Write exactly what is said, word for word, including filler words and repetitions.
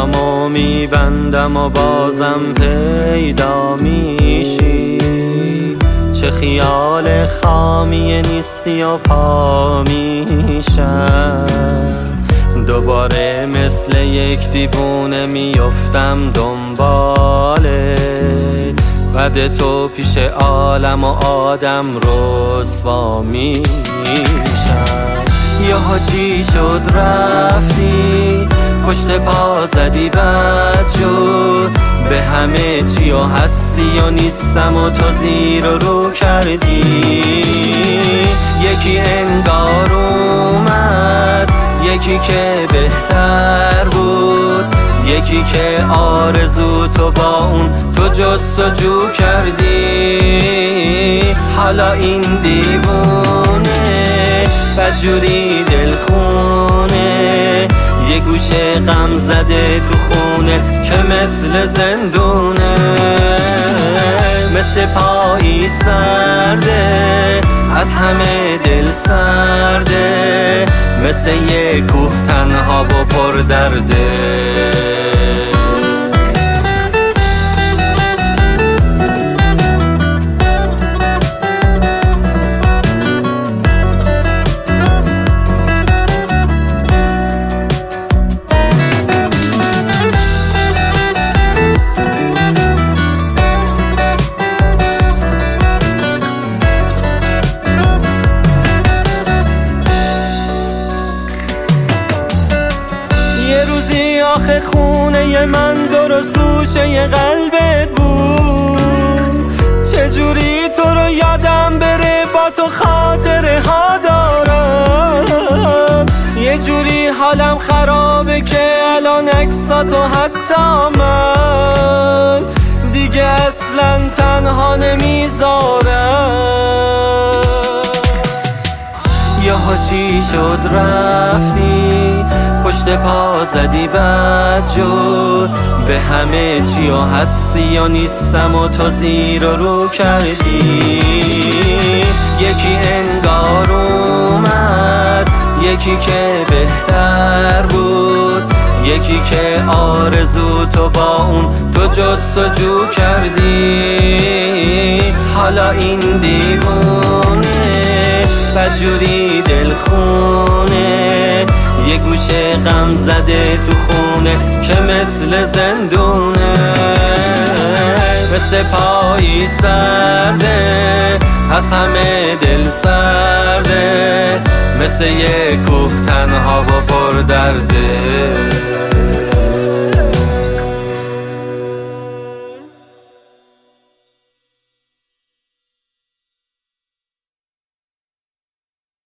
چشمامو میبندم و بازم پیدا میشی، چه خیال خامی نیستی و پا میشم، دوباره مثل یک دیوونه میفتم دنبالت، بعد تو پیش عالم و آدم رسوا میشم. یهو چی شد رفتی پشت پا زدی بد شد، به همه چی و هستی و نیستم و تو زیر و رو کردی، یکی انگار اومد یکی که بهتر بود، یکی که آرزو تو با اون تو جستجو کردی، حالا این دیوونه بدجوری دلخونه، یه گوشه غم زده تو خونه که مثل زندونه، مثل پایی سرده از همه دل سرده، مثل یه کوه تنها و پر درده. آخه خونه من درست گوشه قلبت بود، چجوری تو رو یادم بره با تو خاطره ها دارم، یه جوری حالم خرابه که الان عکساتو حتی من دیگه اصلا تنها نمیذارم. یهو چی شد رفتی پشت پا زدی بد شد، به همه چی و هستی و نیستم و تو زیر و رو کردی، یکی انگار اومد یکی که بهتر بود، یکی که آرزو تو با اون تو جستجو کردی، حالا این دیوونه بدجوری دلخونه، یه گوشه غم زده تو خونه که مثل زندونه، مثل پایی سرده از همه دل سرده، مثل یه کوه تنها و پر درده.